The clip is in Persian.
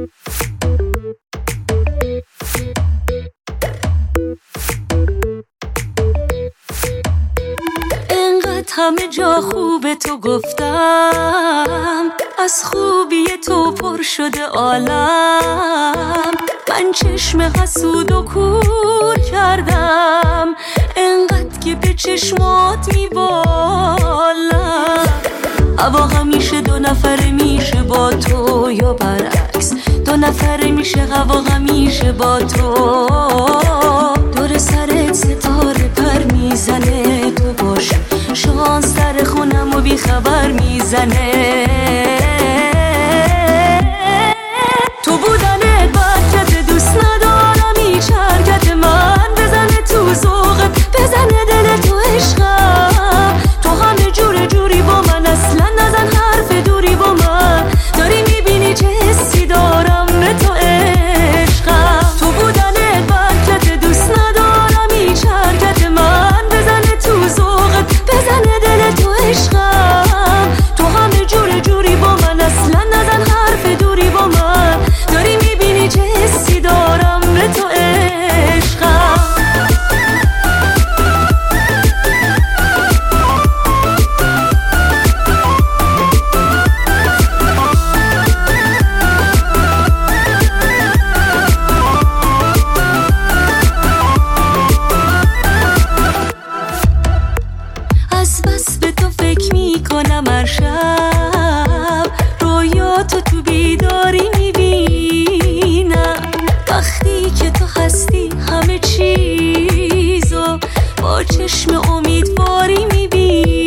همه جا خوب تو گفتم، از خوبی تو پر شده عالم. من چشم حسود و کور کردم، انقدر که به چشمات میبالم. هوا همیشه دو نفره میشه با تو یا برعکس، دو نفره میشه هوا همیشه با تو. دور سرت ستاره پر میزنه، تو باشه شانس سر خونم و بی خبر میزنه. تو بودنت برکت دوست ندارم، هیچ حرکت من بزنه تو ذوقت، بزنه دل تو عشقم. تو همه جور جوری با من، اصلا نزن حرف دوری با من. داری میبینی چه حسی دارم به تو عشقم. تو بودنت برکت دوست ندارم، هیچ حرکت من بزنه تو ذوقت، بزنه دل تو عشقم. تو همه جور جوری با من، اصلا نزن حرف دوری با من. داری میبینی چه حسی دارم به تو عشقم. از بس به تو فکر میکنم هر شب، رویاتو تو بیداری میبینم. وقتی که تو هستی همه چیزو با چشم امیدواری میبینم.